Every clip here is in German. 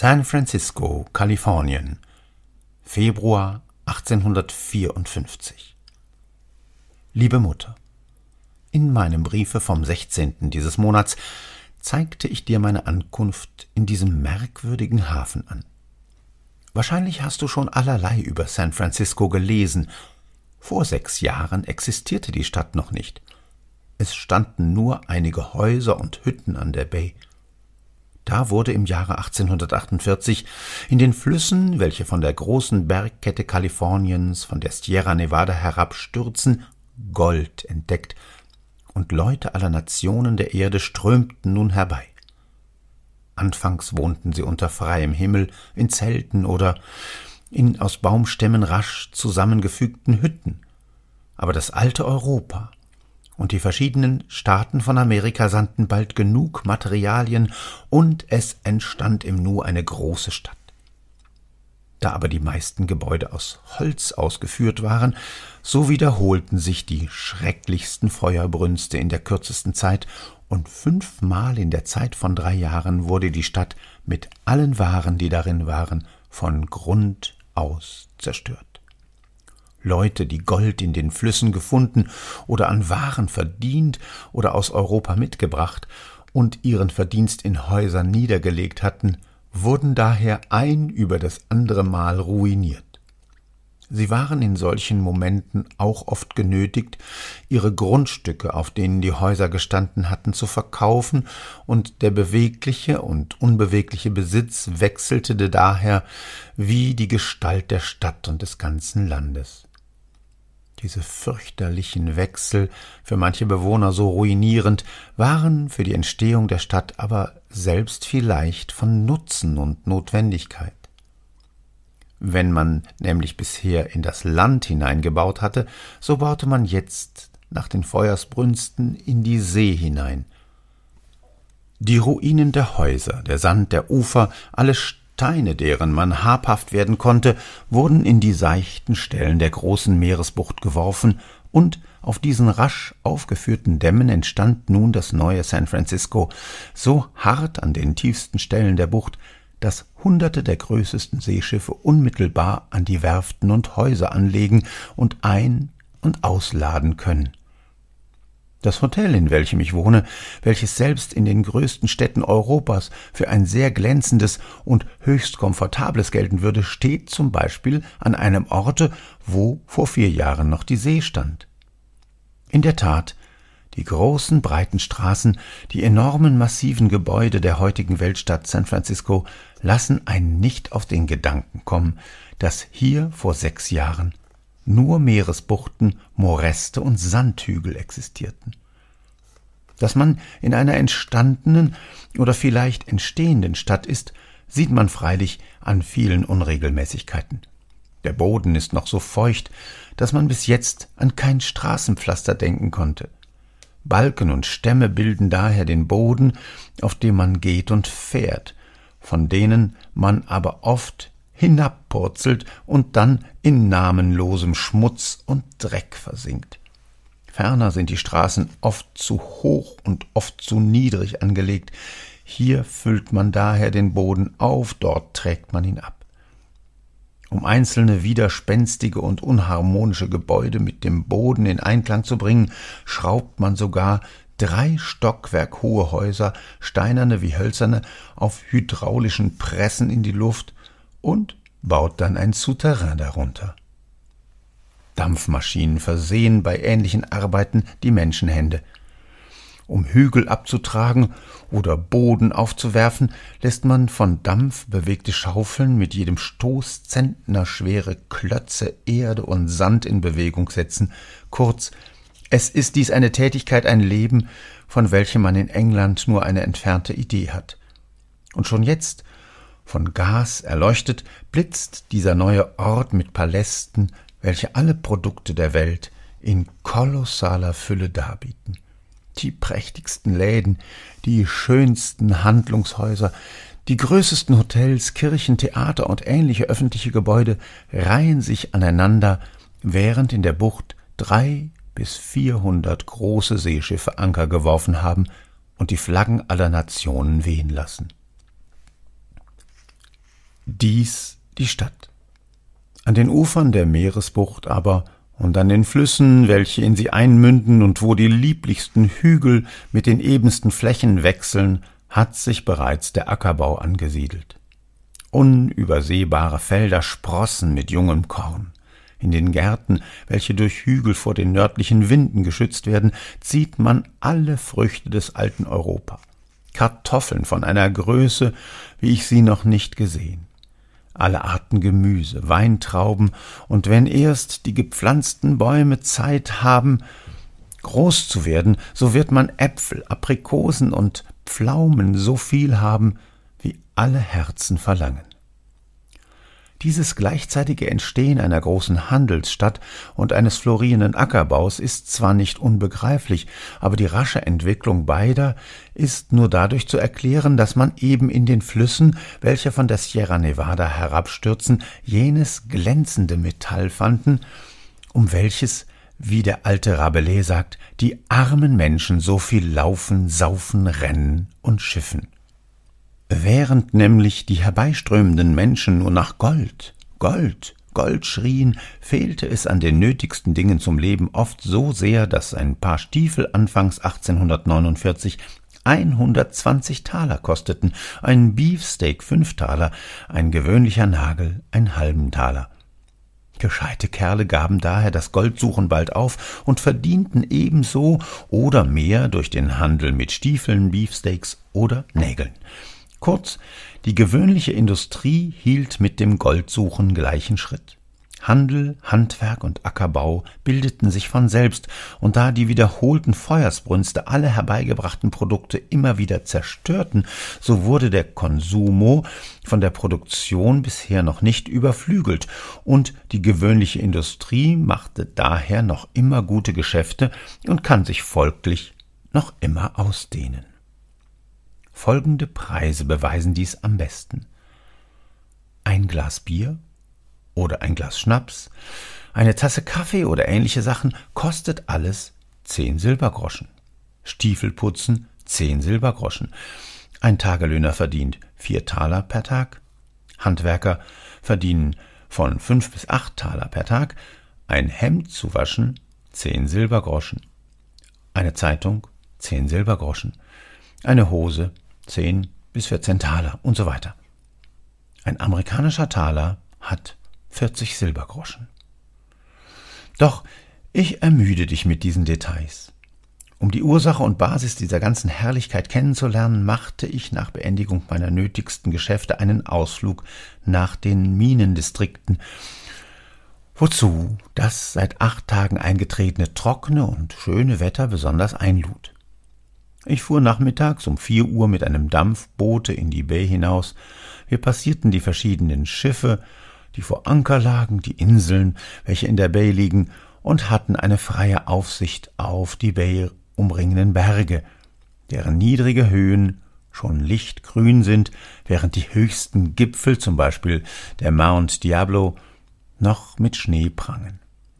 San Francisco, Kalifornien, Februar 1854. Liebe Mutter, in meinem Briefe vom 16. dieses Monats zeigte ich dir meine Ankunft in diesem merkwürdigen Hafen an. Wahrscheinlich hast du schon allerlei über San Francisco gelesen. Vor 6 Jahren existierte die Stadt noch nicht. Es standen nur einige Häuser und Hütten an der Bay. Da wurde im Jahre 1848 in den Flüssen, welche von der großen Bergkette Kaliforniens, von der Sierra Nevada herabstürzen, Gold entdeckt, und Leute aller Nationen der Erde strömten nun herbei. Anfangs wohnten sie unter freiem Himmel, in Zelten oder in aus Baumstämmen rasch zusammengefügten Hütten. Aber das alte Europa und die verschiedenen Staaten von Amerika sandten bald genug Materialien, und es entstand im Nu eine große Stadt. Da aber die meisten Gebäude aus Holz ausgeführt waren, so wiederholten sich die schrecklichsten Feuerbrünste in der kürzesten Zeit, und 5-mal in der Zeit von 3 Jahren wurde die Stadt mit allen Waren, die darin waren, von Grund aus zerstört. Leute, die Gold in den Flüssen gefunden oder an Waren verdient oder aus Europa mitgebracht und ihren Verdienst in Häusern niedergelegt hatten, wurden daher ein über das andere Mal ruiniert. Sie waren in solchen Momenten auch oft genötigt, ihre Grundstücke, auf denen die Häuser gestanden hatten, zu verkaufen, und der bewegliche und unbewegliche Besitz wechselte daher wie die Gestalt der Stadt und des ganzen Landes. Diese fürchterlichen Wechsel, für manche Bewohner so ruinierend, waren für die Entstehung der Stadt aber selbst vielleicht von Nutzen und Notwendigkeit. Wenn man nämlich bisher in das Land hineingebaut hatte, so baute man jetzt nach den Feuersbrünsten in die See hinein. Die Ruinen der Häuser, der Sand der Ufer, alle Steine, deren man habhaft werden konnte, wurden in die seichten Stellen der großen Meeresbucht geworfen, und auf diesen rasch aufgeführten Dämmen entstand nun das neue San Francisco, so hart an den tiefsten Stellen der Bucht, dass Hunderte der größesten Seeschiffe unmittelbar an die Werften und Häuser anlegen und ein- und ausladen können. Das Hotel, in welchem ich wohne, welches selbst in den größten Städten Europas für ein sehr glänzendes und höchst komfortables gelten würde, steht zum Beispiel an einem Orte, wo vor 4 Jahren noch die See stand. In der Tat, die großen, breiten Straßen, die enormen, massiven Gebäude der heutigen Weltstadt San Francisco lassen einen nicht auf den Gedanken kommen, dass hier vor 6 Jahren nur Meeresbuchten, Moräste und Sandhügel existierten. Dass man in einer entstandenen oder vielleicht entstehenden Stadt ist, sieht man freilich an vielen Unregelmäßigkeiten. Der Boden ist noch so feucht, dass man bis jetzt an kein Straßenpflaster denken konnte. Balken und Stämme bilden daher den Boden, auf dem man geht und fährt, von denen man aber oft hinabpurzelt und dann in namenlosem Schmutz und Dreck versinkt. Ferner sind die Straßen oft zu hoch und oft zu niedrig angelegt. Hier füllt man daher den Boden auf, dort trägt man ihn ab. Um einzelne widerspenstige und unharmonische Gebäude mit dem Boden in Einklang zu bringen, schraubt man sogar 3 Stockwerk hohe Häuser, steinerne wie hölzerne, auf hydraulischen Pressen in die Luft und baut dann ein Souterrain darunter. Dampfmaschinen versehen bei ähnlichen Arbeiten die Menschenhände. Um Hügel abzutragen oder Boden aufzuwerfen, lässt man von Dampf bewegte Schaufeln mit jedem Stoß zentnerschwere Klötze Erde und Sand in Bewegung setzen. Kurz, es ist dies eine Tätigkeit, ein Leben, von welchem man in England nur eine entfernte Idee hat. Und schon jetzt, von Gas erleuchtet, blitzt dieser neue Ort mit Palästen, welche alle Produkte der Welt in kolossaler Fülle darbieten. Die prächtigsten Läden, die schönsten Handlungshäuser, die größesten Hotels, Kirchen, Theater und ähnliche öffentliche Gebäude reihen sich aneinander, während in der Bucht 300 bis 400 große Seeschiffe Anker geworfen haben und die Flaggen aller Nationen wehen lassen. Dies die Stadt. An den Ufern der Meeresbucht aber und an den Flüssen, welche in sie einmünden und wo die lieblichsten Hügel mit den ebensten Flächen wechseln, hat sich bereits der Ackerbau angesiedelt. Unübersehbare Felder sprossen mit jungem Korn. In den Gärten, welche durch Hügel vor den nördlichen Winden geschützt werden, sieht man alle Früchte des alten Europa. Kartoffeln von einer Größe, wie ich sie noch nicht gesehen. Alle Arten Gemüse, Weintrauben, und wenn erst die gepflanzten Bäume Zeit haben, groß zu werden, so wird man Äpfel, Aprikosen und Pflaumen so viel haben, wie alle Herzen verlangen. Dieses gleichzeitige Entstehen einer großen Handelsstadt und eines florierenden Ackerbaus ist zwar nicht unbegreiflich, aber die rasche Entwicklung beider ist nur dadurch zu erklären, dass man eben in den Flüssen, welche von der Sierra Nevada herabstürzen, jenes glänzende Metall fanden, um welches, wie der alte Rabelais sagt, die armen Menschen so viel laufen, saufen, rennen und schiffen. Während nämlich die herbeiströmenden Menschen nur nach Gold, Gold, Gold schrien, fehlte es an den nötigsten Dingen zum Leben oft so sehr, dass ein Paar Stiefel anfangs 1849 120 Taler kosteten, ein Beefsteak 5 Taler, ein gewöhnlicher Nagel einen halben Taler. Gescheite Kerle gaben daher das Goldsuchen bald auf und verdienten ebenso oder mehr durch den Handel mit Stiefeln, Beefsteaks oder Nägeln. Kurz, die gewöhnliche Industrie hielt mit dem Goldsuchen gleichen Schritt. Handel, Handwerk und Ackerbau bildeten sich von selbst, und da die wiederholten Feuersbrünste alle herbeigebrachten Produkte immer wieder zerstörten, so wurde der Konsumo von der Produktion bisher noch nicht überflügelt, und die gewöhnliche Industrie machte daher noch immer gute Geschäfte und kann sich folglich noch immer ausdehnen. Folgende Preise beweisen dies am besten: ein Glas Bier oder ein Glas Schnaps, eine Tasse Kaffee oder ähnliche Sachen kostet alles 10 Silbergroschen. Stiefelputzen 10 Silbergroschen. Ein Tagelöhner verdient 4 Taler per Tag. Handwerker verdienen von 5 bis 8 Taler per Tag. Ein Hemd zu waschen 10 Silbergroschen. Eine Zeitung 10 Silbergroschen. Eine Hose 10 bis 14 Taler und so weiter. Ein amerikanischer Taler hat 40 Silbergroschen. Doch ich ermüde dich mit diesen Details. Um die Ursache und Basis dieser ganzen Herrlichkeit kennenzulernen, machte ich nach Beendigung meiner nötigsten Geschäfte einen Ausflug nach den Minendistrikten, wozu das seit 8 Tagen eingetretene trockene und schöne Wetter besonders einlud. Ich fuhr nachmittags um 4 Uhr mit einem Dampfboote in die Bai hinaus. Wir passierten die verschiedenen Schiffe, die vor Anker lagen, die Inseln, welche in der Bai liegen, und hatten eine freie Aufsicht auf die Bai umringenden Berge, deren niedrige Höhen schon lichtgrün sind, während die höchsten Gipfel, zum Beispiel der Mount Diablo, noch mit Schnee prangen.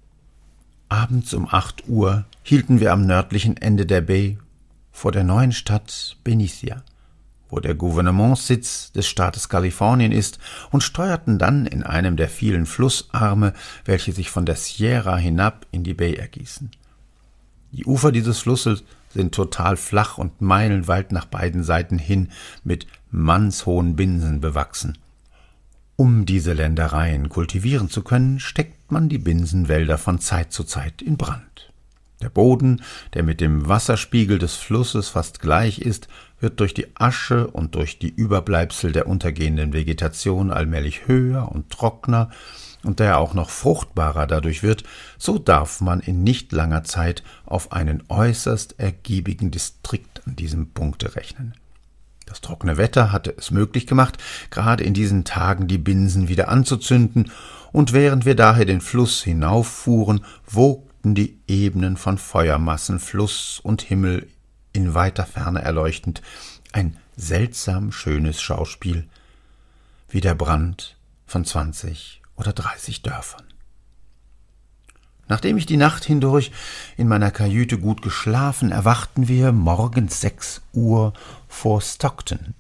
Abends um 8 Uhr hielten wir am nördlichen Ende der Bai vor der neuen Stadt Benicia, wo der Gouvernementssitz des Staates Kalifornien ist, und steuerten dann in einem der vielen Flussarme, welche sich von der Sierra hinab in die Bai ergießen. Die Ufer dieses Flusses sind total flach und meilenweit nach beiden Seiten hin mit mannshohen Binsen bewachsen. Um diese Ländereien kultivieren zu können, steckt man die Binsenwälder von Zeit zu Zeit in Brand. Der Boden, der mit dem Wasserspiegel des Flusses fast gleich ist, wird durch die Asche und durch die Überbleibsel der untergehenden Vegetation allmählich höher und trockener, und da er auch noch fruchtbarer dadurch wird, so darf man in nicht langer Zeit auf einen äußerst ergiebigen Distrikt an diesem Punkte rechnen. Das trockene Wetter hatte es möglich gemacht, gerade in diesen Tagen die Binsen wieder anzuzünden, und während wir daher den Fluss hinauffuhren, wogten die Ebenen von Feuermassen, Fluss und Himmel in weiter Ferne erleuchtend, ein seltsam schönes Schauspiel, wie der Brand von 20 oder 30 Dörfern. Nachdem ich die Nacht hindurch in meiner Kajüte gut geschlafen, erwachten wir morgens 6 Uhr vor Stockton,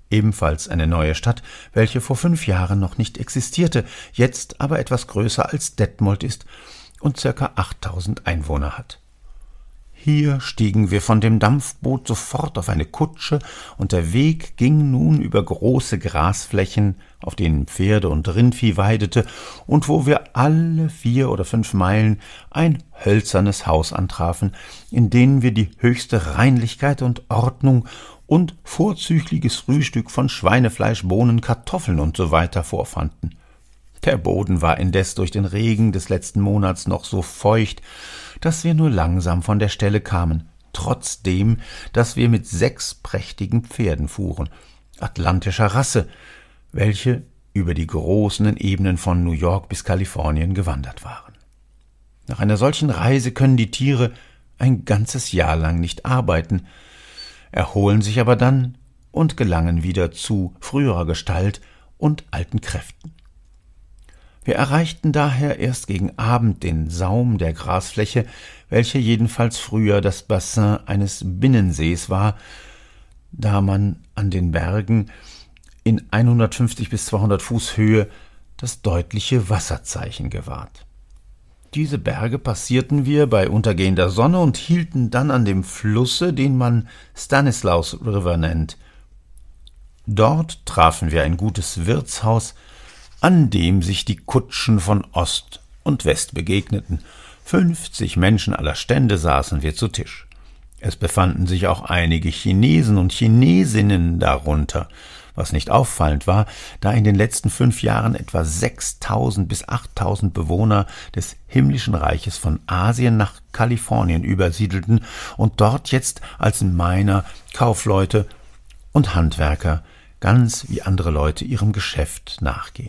Ebenfalls eine neue Stadt, welche vor 5 Jahren noch nicht existierte, jetzt aber etwas größer als Detmold ist und ca. 8000 Einwohner hat. Hier stiegen wir von dem Dampfboot sofort auf eine Kutsche, und der Weg ging nun über große Grasflächen, auf denen Pferde und Rindvieh weidete, und wo wir alle 4 oder 5 Meilen ein hölzernes Haus antrafen, in dem wir die höchste Reinlichkeit und Ordnung und vorzügliches Frühstück von Schweinefleisch, Bohnen, Kartoffeln usw. vorfanden. Der Boden war indes durch den Regen des letzten Monats noch so feucht, dass wir nur langsam von der Stelle kamen, trotzdem, dass wir mit 6 prächtigen Pferden fuhren, atlantischer Rasse, welche über die großen Ebenen von New York bis Kalifornien gewandert waren. Nach einer solchen Reise können die Tiere ein ganzes Jahr lang nicht arbeiten, erholen sich aber dann und gelangen wieder zu früherer Gestalt und alten Kräften. Wir erreichten daher erst gegen Abend den Saum der Grasfläche, welche jedenfalls früher das Bassin eines Binnensees war, da man an den Bergen in 150 bis 200 Fuß Höhe das deutliche Wasserzeichen gewahrt. Diese Berge passierten wir bei untergehender Sonne und hielten dann an dem Flusse, den man Stanislaus River nennt. Dort trafen wir ein gutes Wirtshaus, an dem sich die Kutschen von Ost und West begegneten. 50 Menschen aller Stände saßen wir zu Tisch. Es befanden sich auch einige Chinesen und Chinesinnen darunter, was nicht auffallend war, da in den letzten 5 Jahren etwa 6.000 bis 8.000 Bewohner des himmlischen Reiches von Asien nach Kalifornien übersiedelten und dort jetzt als Miner, Kaufleute und Handwerker ganz wie andere Leute ihrem Geschäft nachgehen.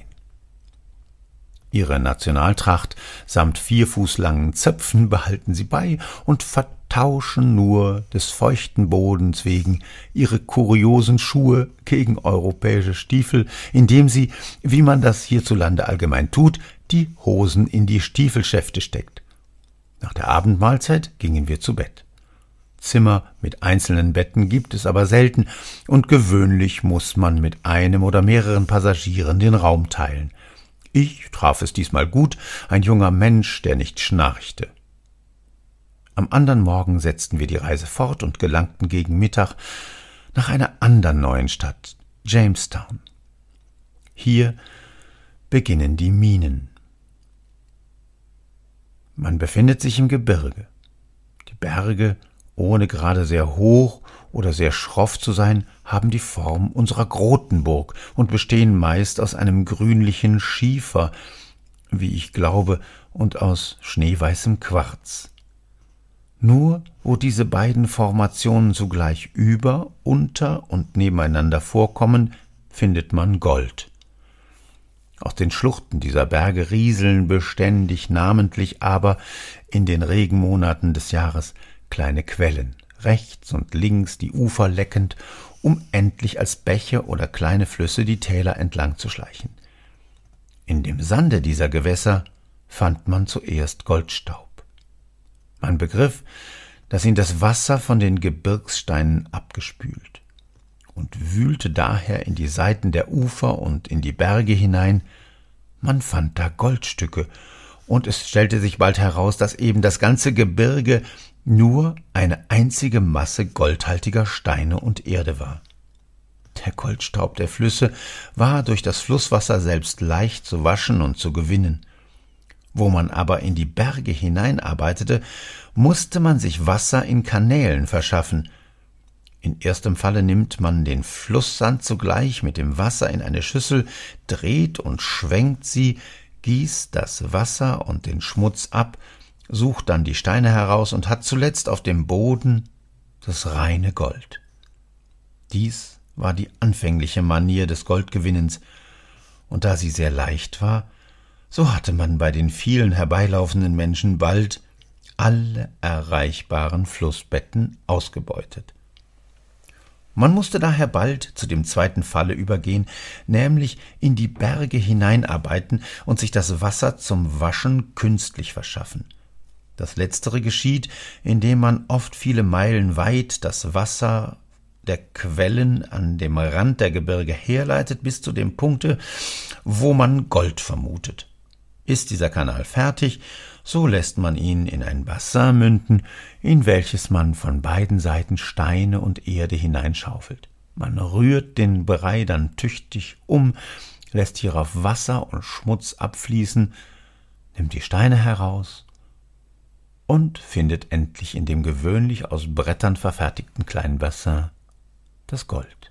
Ihre Nationaltracht samt 4 Fuß langen Zöpfen behalten sie bei und vertauschen nur des feuchten Bodens wegen ihre kuriosen Schuhe gegen europäische Stiefel, indem sie, wie man das hierzulande allgemein tut, die Hosen in die Stiefelschäfte steckt. Nach der Abendmahlzeit gingen wir zu Bett. Zimmer mit einzelnen Betten gibt es aber selten, und gewöhnlich muß man mit einem oder mehreren Passagieren den Raum teilen. Ich traf es diesmal gut, ein junger Mensch, der nicht schnarchte. Am andern Morgen setzten wir die Reise fort und gelangten gegen Mittag nach einer andern neuen Stadt, Jamestown. Hier beginnen die Minen. Man befindet sich im Gebirge. Die Berge, ohne gerade sehr hoch oder sehr schroff zu sein, haben die Form unserer Grotenburg und bestehen meist aus einem grünlichen Schiefer, wie ich glaube, und aus schneeweißem Quarz. Nur wo diese beiden Formationen zugleich über, unter und nebeneinander vorkommen, findet man Gold. Aus den Schluchten dieser Berge rieseln beständig, namentlich aber in den Regenmonaten des Jahres, kleine Quellen, rechts und links die Ufer leckend, um endlich als Bäche oder kleine Flüsse die Täler entlang zu schleichen. In dem Sande dieser Gewässer fand man zuerst Goldstaub. Man begriff, dass ihn das Wasser von den Gebirgssteinen abgespült, und wühlte daher in die Seiten der Ufer und in die Berge hinein. Man fand da Goldstücke, und es stellte sich bald heraus, dass eben das ganze Gebirge nur eine einzige Masse goldhaltiger Steine und Erde war. Der Goldstaub der Flüsse war durch das Flusswasser selbst leicht zu waschen und zu gewinnen. Wo man aber in die Berge hineinarbeitete, musste man sich Wasser in Kanälen verschaffen. In erstem Falle nimmt man den Flusssand zugleich mit dem Wasser in eine Schüssel, dreht und schwenkt sie, gießt das Wasser und den Schmutz ab, sucht dann die Steine heraus und hat zuletzt auf dem Boden das reine Gold. Dies war die anfängliche Manier des Goldgewinnens, und da sie sehr leicht war, so hatte man bei den vielen herbeilaufenden Menschen bald alle erreichbaren Flussbetten ausgebeutet. Man musste daher bald zu dem zweiten Falle übergehen, nämlich in die Berge hineinarbeiten und sich das Wasser zum Waschen künstlich verschaffen. Das Letztere geschieht, indem man oft viele Meilen weit das Wasser der Quellen an dem Rand der Gebirge herleitet bis zu dem Punkte, wo man Gold vermutet. Ist dieser Kanal fertig, so lässt man ihn in ein Bassin münden, in welches man von beiden Seiten Steine und Erde hineinschaufelt. Man rührt den Brei dann tüchtig um, lässt hierauf Wasser und Schmutz abfließen, nimmt die Steine heraus und findet endlich in dem gewöhnlich aus Brettern verfertigten kleinen Bassin das Gold.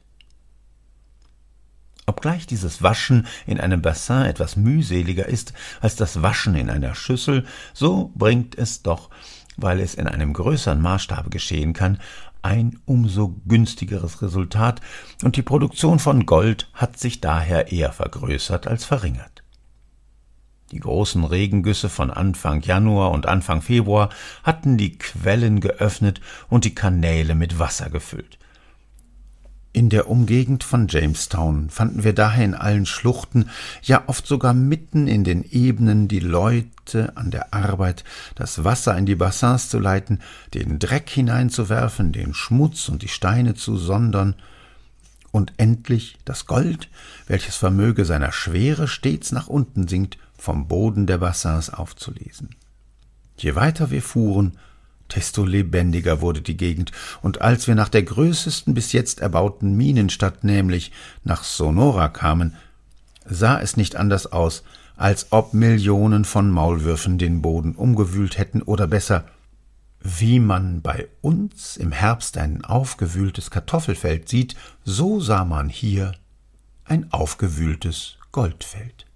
Obgleich dieses Waschen in einem Bassin etwas mühseliger ist als das Waschen in einer Schüssel, so bringt es doch, weil es in einem größeren Maßstabe geschehen kann, ein umso günstigeres Resultat, und die Produktion von Gold hat sich daher eher vergrößert als verringert. Die großen Regengüsse von Anfang Januar und Anfang Februar hatten die Quellen geöffnet und die Kanäle mit Wasser gefüllt. In der Umgegend von Jamestown fanden wir daher in allen Schluchten, ja oft sogar mitten in den Ebenen, die Leute an der Arbeit, das Wasser in die Bassins zu leiten, den Dreck hineinzuwerfen, den Schmutz und die Steine zu sondern und endlich das Gold, welches vermöge seiner Schwere stets nach unten sinkt, vom Boden der Bassins aufzulesen. Je weiter wir fuhren, desto lebendiger wurde die Gegend, und als wir nach der größten bis jetzt erbauten Minenstadt, nämlich nach Sonora, kamen, sah es nicht anders aus, als ob Millionen von Maulwürfen den Boden umgewühlt hätten, oder besser, wie man bei uns im Herbst ein aufgewühltes Kartoffelfeld sieht, so sah man hier ein aufgewühltes Goldfeld.